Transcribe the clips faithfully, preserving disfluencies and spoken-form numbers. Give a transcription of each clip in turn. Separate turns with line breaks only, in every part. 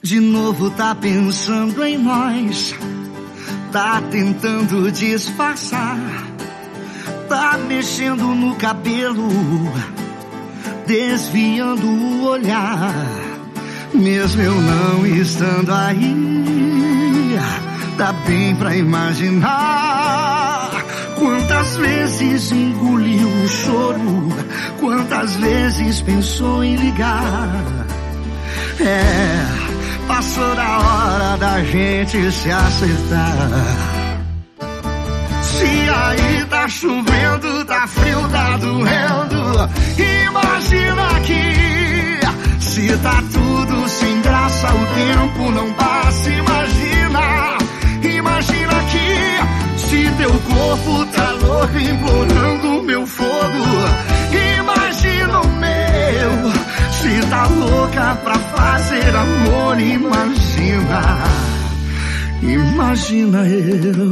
De novo tá pensando em nós, tá tentando disfarçar, tá mexendo no cabelo, desviando o olhar. Mesmo eu não estando aí, dá bem pra imaginar quantas vezes engoliu o choro, quantas vezes pensou em ligar. É, passou da hora da gente se acertar. Se aí tá chovendo, tá frio, tá doendo, imagina aqui. Se tá tudo sem graça, o tempo não passa, imagina. Imagina aqui. Se teu corpo tá louco, implorando meu fogo, imagina o meu. Se tá louca pra fazer amor, imagina. Imagina eu.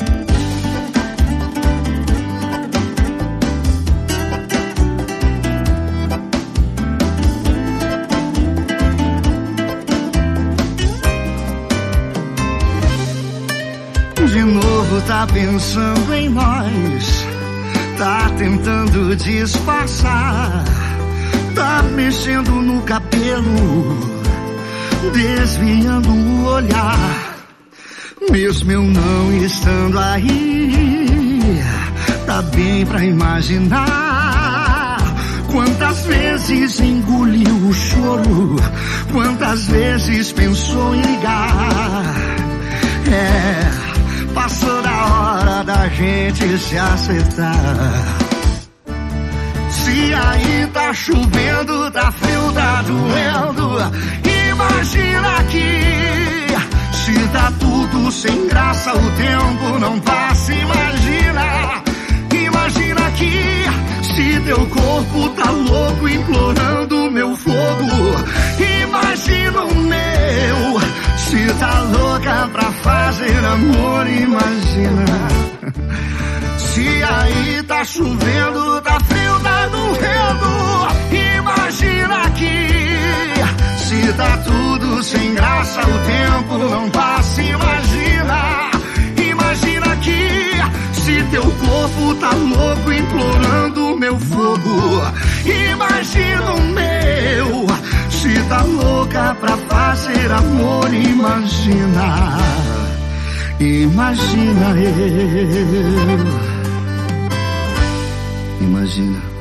De novo tá pensando em nós, tá tentando disfarçar, tá mexendo no cabelo, desviando o olhar. Mesmo eu não estando aí, tá bem pra imaginar quantas vezes engoliu o choro, quantas vezes pensou em ligar. É, passou da hora da gente se acertar. Se aí tá chovendo, tá frio, tá doendo, imagina aqui. Se tá tudo sem graça, o tempo não passa, imagina. Imagina aqui. Se teu corpo tá louco, implorando meu fogo, imagina o meu. Se tá louca pra fazer amor, imagina. Se aí tá chovendo, tá frio, tá doendo, imagina aqui. Se tá tudo sem graça, o tempo não passa, imagina. Imagina aqui. Se teu corpo tá louco, implorando meu fogo, imagina o meu. Se tá louca pra fazer amor, imagina. Imagina eu. Imagina.